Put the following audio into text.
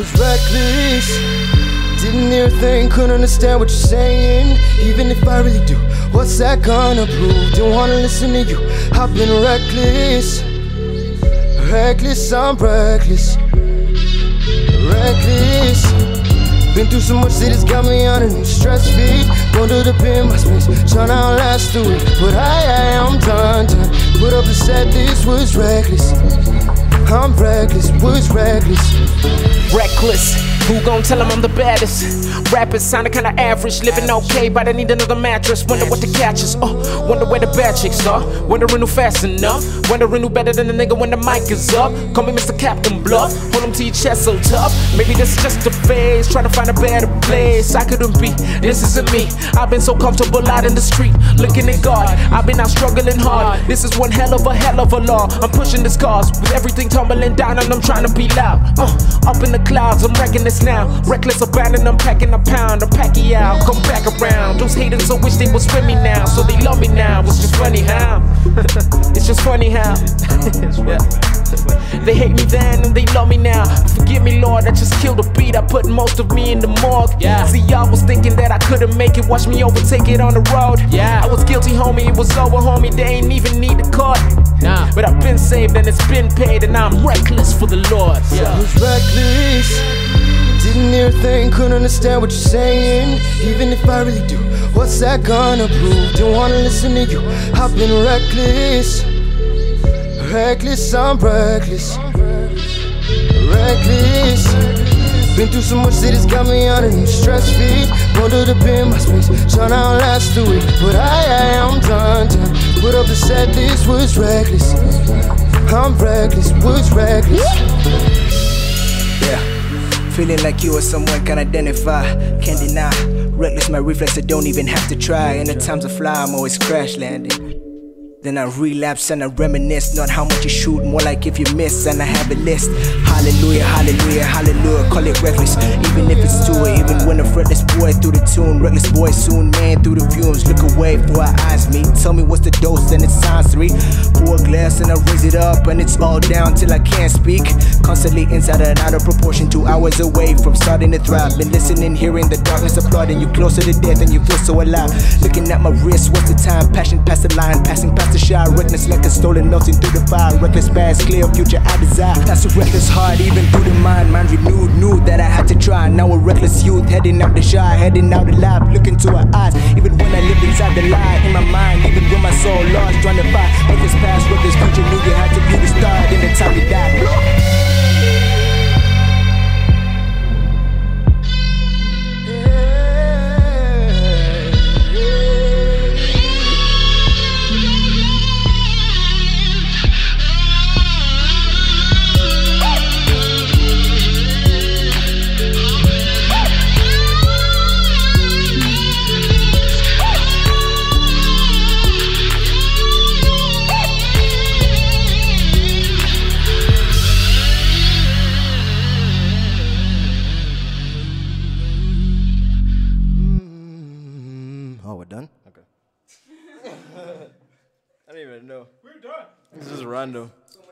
was reckless. Didn't hear a thing, couldn't understand what you're saying. Even if I really do, what's that gonna prove? Don't wanna listen to you, I've been reckless. Reckless, I'm reckless. Reckless. Been through so much that it's got me on a new stress feed. Going to the pen, my space, trying to outlast the week. But I'm done. Put up and said this was reckless. I'm reckless, was reckless. Reckless, who gon' tell him I'm the baddest? Rappers sounding kinda average, living okay, but I need another mattress. Wonder what the catch is, wonder where the bad chicks are. Wondering who fast enough, wondering who better than the nigga when the mic is up. Call me Mr. Captain Bluff, hold him to your chest so tough. Maybe this is just a phase, trying to find a better place. I couldn't be, this isn't me. I've been so comfortable out in the street, looking at God. I've been out struggling hard, this is one hell of a law. I'm pushing this cause, with everything tumbling down and I'm trying to be loud. Up in the clouds, I'm wrecking this now. Reckless abandon, I'm packing a pound, I'm packing out, come back around. Those haters I wish they was with me now, so they love me now. It's just funny how, it's just funny how. Yeah. They hate me then and they love me now. Forgive me, Lord, I just killed a beat. I put most of me in the morgue. Yeah. See, y'all was thinking that I couldn't make it. Watch me overtake it on the road. Yeah. I was guilty, homie. It was over, homie. They ain't even need the court. Nah. But I've been saved and it's been paid, and I'm reckless for the Lord. Yeah. I was reckless. Didn't hear a thing, couldn't understand what you're saying. Even if I really do, what's that gonna prove? Don't wanna listen to you, I've been reckless. Reckless, I'm reckless. Reckless. Been through so much that it's got me on a new stress feed. Going to the pen, my space, trying to outlast the week. But I'm done. Put up and said this was reckless. I'm reckless, was reckless. Yeah. Feeling like you or someone can identify, can't deny. Reckless, my reflex, I don't even have to try. And the times I fly, I'm always crash landing. Then I relapse and I reminisce. Not how much you shoot, more like if you miss. And I have a list. Hallelujah, hallelujah, hallelujah. Call it reckless, even if it's true. Even when a fretless boy through the tune. Reckless boy soon, man, through the fumes. Look away for our eyes meet. Tell me what's the dose, and it sounds 3. Pour a glass and I raise it up, and it's all down till I can't speak. Constantly inside and out of proportion, 2 hours away from starting to thrive. Been listening, hearing the darkness applauding. You closer to death and you feel so alive. Looking at my wrist, what's the time? Passion past the line, passing past the shot. Reckless like a stolen, melting through the fire. Reckless past, clear future I desire. That's a reckless heart, even through the mind. Mind renewed, knew that I had to try. Now a reckless youth, heading out the shy, heading out alive. Look into her eyes, even when I lived inside the lie. In my mind, even when my soul lost, trying to fight. Reckless past, reckless future, knew you had to be the start. In the time you died. Oh, we're done? Okay. I didn't even know. We're done. This is random.